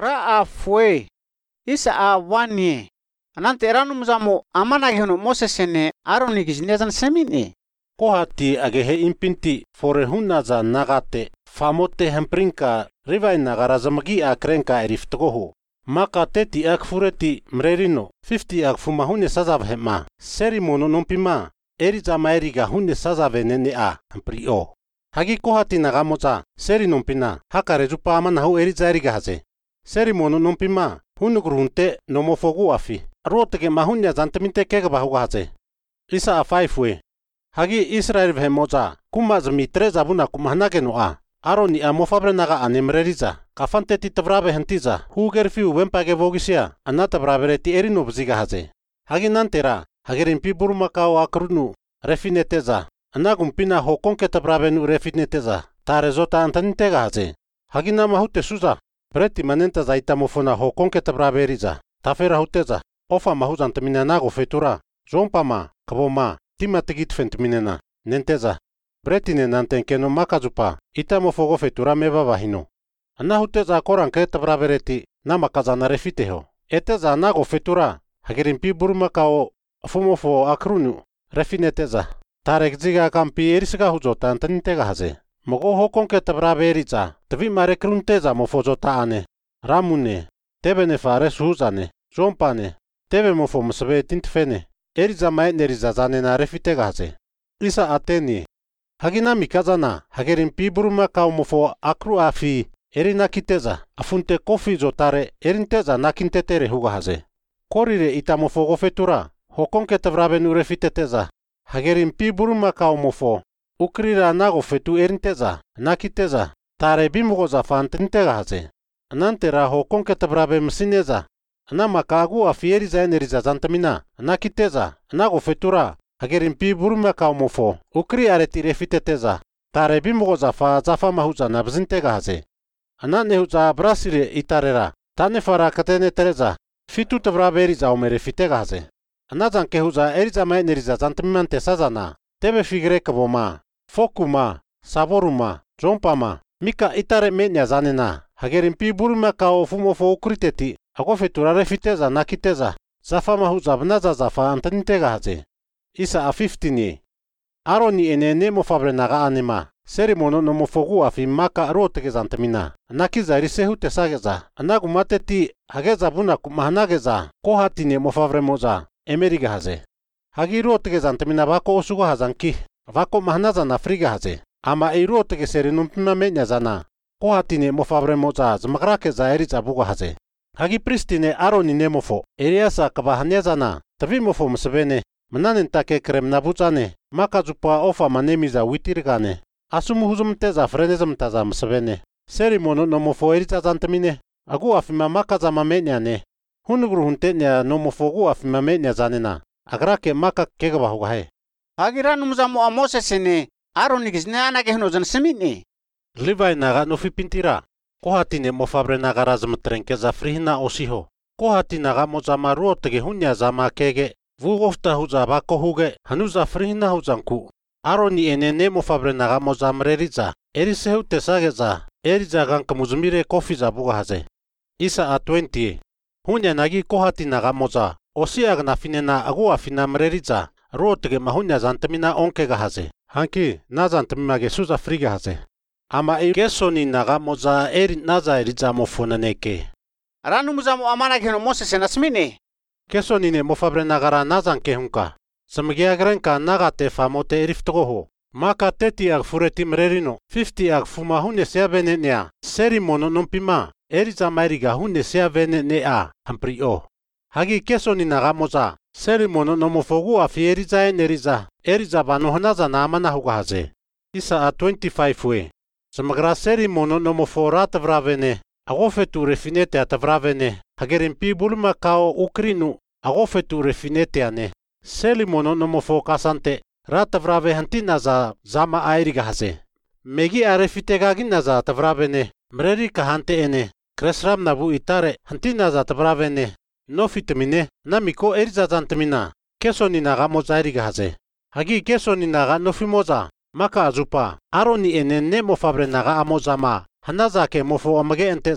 Raa fue. Isa wani. Anante eranu mzamu amana gehno Mosesene Aroni giznezan semine. Kohati agehe impinti forehunaza nagate famote hemprinka rivai nagarazamagi akrenka eriftogohu. Maka teti akfureti mrerino 50 akfumahune sazavhema serimono nompima erizama eriga hune sazavenene hamprio. Hagi kohati nagamoza seri nompina hakarezupa amanahu eriza eriga haze. Serimono nompima hunugrunte nomofogu afi. Rotege mahunya zanteminte kegabahuga haze. Isa afaifwe. Hagi Israel vhemoza kumazmi treza buna kumahnage noa. Aroni amofabre naga anemreriza. Kafante ti tavrabe hentiza. Hugerfiu wempage vogisia. Anata bravereti erino bziga haze. Hagi nantera. Hagerimpi burumakao akrunu. Refineteza. Anagumpina hokonke tabravenu refineteza. Tarezota antanintega haze. Hagi nama hute suza. Preti manenta zaitamofona hokonke tabraveriza. Tafera huteza. Ofa mahuzantamina nago fetura. Zompama. Kaboma. Timatigit fentminena. Nenteza. Bretine nantenkeno makazupa. Itamofogo fetura meva vahino. Anahuteza koranke tabravereti. Namakazana refiteho. Eteza nago fetura. Hagerimpi burumakao. Fumofo akrunu. Refineteza. Tarekziga kampi erisiga huzota antanintega haze. Mogo hokonke tabraveriza. Tvi marekrunteza mofozota ane. Ramune. Tebene fares huzane. Zompane. Tebe mofo msve tintfene. Eriza maeneriza zanena refitega haze. Isa ateni. Hagina mikazana. Hagerimpi burumakao mofo akru afi. Erina kiteza. Afunte kofi zotare. Erinteza nakintetere huga haze. Korire itamofo gofetura. Hokonke tavravenu refiteteza. Hagerimpi burumakao mofo. Ukrira nago fetu erinteza. Nakiteza. Tare bimugoza fantintega haze. Anantera hokonke tavrave msineza. Namakagu afieriza eneriza zantamina. Nakiteza. Nago fetura. Hagerimpi burumakao mofo. Ukri areti refiteteza. Tare bimugoza fa zafa mahuza nabzintega haze. Ananehuza brasire itarera. Tane fara katene tereza. Fitu tavraveriza omerefitega haze. Anazan kehuza eriza maeneriza zantamimante sazana. Tebe figre kaboma. Fokuma. Saboruma. Zompama. Mika itare menya zanena. Hagerimpi burumakao fumofo ukriteti. Ako fetura refiteza nakiteza. Zafa mahuza bnaza zafa antanintega haze. Isa a 15. Aroni ene nemo fabre naga anima. Serimono nomofogu afi maka rotege zantamina. Nakiza risehu tesageza. Anagumateti hageza buna kumahanageza. Kohati nemo fabre moza. Emeriga haze. Hagi rotege zantamina vako osugo hazanki. Vako mahanaza na friga haze. Ama ei rotege seri numpima menya zana. Kohati nemo fabre moza zmagrake za eriza bugo haze. Hagi pristine Aroni nemofo. Eriasa kabahanyazana. Tavimofo msebene. Mananentake kremnabuzane. Makazupa ofa manemiza witirgane. Asumuhuzumteza frenezamtaza msebene. Serimono nomofo eriza zantamine. Agu afima makaza mamenyane. Hunugru huntenya nomofogu afima menya zanena. Agrake maka kegabahugahe. Hagiranu mzamu Mosesene Aroni giznana gehno zan semine. Livai naga nofi pintira. Kohati nemo fabre naga razamtrenke za frihina osiho. Kohati naga mozama ruotege hunya zama kege. Vugofta huza bako huge hanuza frihina huzanku. Aroni ene nemo fabre naga mozamreriza. Erisehu tesageza. Eriza ganka muzumire kofi za buga haze. Isa a 20. Hunya nagi kohati naga moza. Osiag na finena agu afina mreriza. Ruotege mahunya zantamina onkega haze. Hanki na zantamimage suza friga haze. Ama kesoni naga moza eri naza eriza mofonaneke. Ranu mzamu amana gehno Mosesene asmine. Kesoni ne mofabre nagara nazan kehunka. Samgiagrenka nagate famote eriftogoho. Maka teti ag fureti mrerino. 50 ag fumahune sea venenea. Serimono nompima. Eriza mairiga hune sea venenea. Hamprio. Hagi kesoni naga moza. Serimono nomofogu afi eriza eneriza. Eriza vanohanaza na amana huga haze. Isa a 25 we. Samagra serimono nomofora tavravene. Agofetu refinete atavravene. Hagerimpi burumakao ukrinu. Agofetu refinete ane. Selimono nomofo kasante. Ratavrave hantinaza zama airiga haze. Megi arefitegaginnaza tavravene. Mreri kahante ene. Kresram nabu itare hantinaza tavravene. No fitamine. Namiko eriza zantamina. Kesoni naga moza airiga haze. Hagi kesoni naga nofimoza. Maka azupa. Aroni ene nemo fabre naga amozama. Hanazake mofo amage enteza.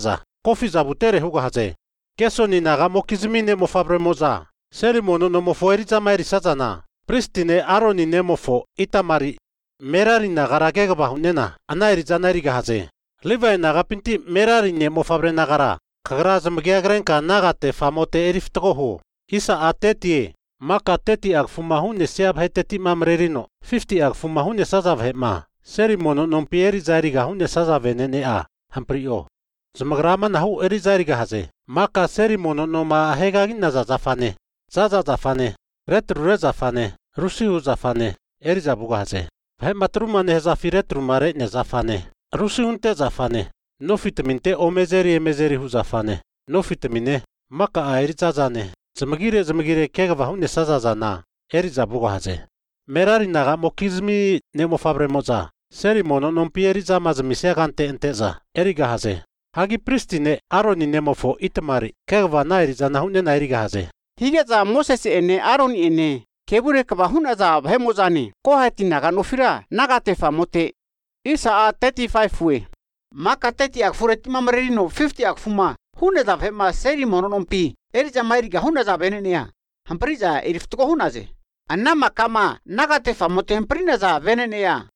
kofi zabutere huga haze. Keso ni naga mokizmi ne mofabre moza. Seri mono no mofo eriza mairi sazana. Pristine Aroni ne mofo itamari. Merari nagara gega bahunena. Ana eriza nairiga haze. Levi naga pinti merari ne mofabre nagara. Kagra zamgiagrenka nagate famote eriftoho. Isa atetie. Maka teti ag fumahune siab heteti mamrerino. 50 ag fumahune sazav hema. Seri mono non pieri zairiga hune sazavene ne a. Hamprio. Zamagrama nahu eri zairiga haze. Maka seri mono no ma hegagin naza zafane. Zaza zafane. Retrure zafane. Rusiu zafane. Eri zabuga haze. Hematruma ne zafiretrumare ne zafane. Rusiunte zafane. No vitaminte omezeri hu zafane. No vitamine. Maka a eri zazane. Zamagire kega vahune sazazana. Eri zabuga haze. Merari naga mokizmi ne mofabre moza. Seri mono non pieri zamazmise gante enteza. Eri gahaze. Hagi pristine Aroni ne mofo itamari. Kega va nairi zanahune nairi gahaze. Higa za Moses ene Aroni ene. Kebure kabahuna za bhemozani. Kohati naga nofira nagate famote. Isa a 35 we. Maka 30 akfureti mamrerino 50 akfuma. Hune za bhema seri mono non pi. Eri za mairiga huna za benenea. Hampriza eriftuko hunaze. Anama kama nagate famote hamprina za benenea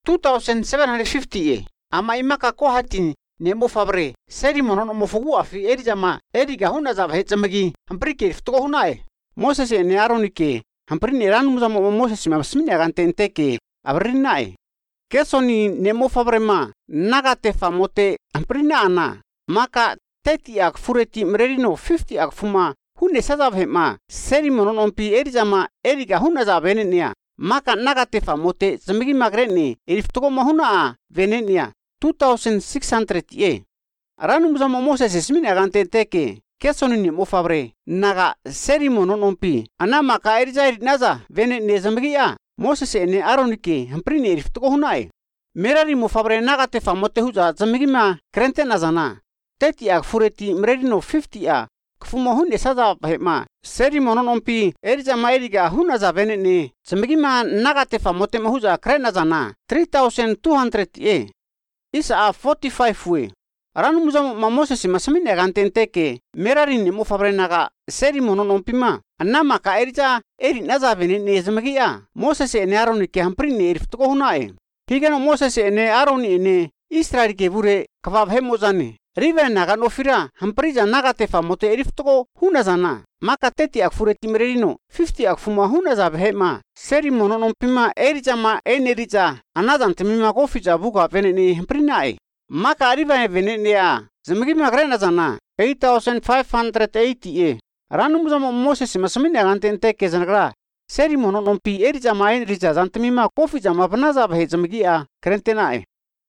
2750 ye. Ama imaka kohati ne mofabre seri mono no mofugu afi eri jama eriga huna za bhetsamagi hamprike eriftuko hunae. Moses ene Aronike hamprini ranu muzamo Moses masmini agantente ke abrinae. Kesoni ne mofabre ma nagate famote hamprina ana. Maka 30 ak fureti mrerino 50 ak fuma hune saza bhema seri mono nompi eri jama eriga huna za benenia. Maka nagate famote zamigi magrene eriftuko mahuna venenia 2600 ye. Ranu muzamo Moses esmini agantente ke kesoni ne mofabre naga seri mono nompi ana maka eri zairi naza venenia zamigi ya. Moses ene Aronike hamprini eriftuko hunae. Merari mofabre nagate famote huza zamigi ma krente nazana. 30 ak fureti mrerino 50 a kfumo hunde saza bhema seri mono nompi eriza mairiga huna za venene zamigima nagate famote mahuza krena zana 3200 ye. Isa a 45 we. Ranu muzamo Moses masamine gantente ke merari ne mofabre naga seri mono nompi ma anama ka eriza eri naza venene zamagia. Moses ene Aronike hamprini eriftuko hunae. Higano Moses ene Aroni ene Israel ke bure kavab hemozane. Rive naga nofira hampriza nagate famote eriftuko huna zana. Maka 30 ak fureti mrerino 50 ak fuma huna za bhema seri mono nompima erijama eneriza anazante mima kofiza buga venene hamprinae. Maka rive venene ya zamigi magrena zana 8580 ye. Ranu muzamo Moses masamine agantente ke zanagra seri mono nompi erijama eneriza zante mima kofiza mapnaza bhe zamigi a krentenae.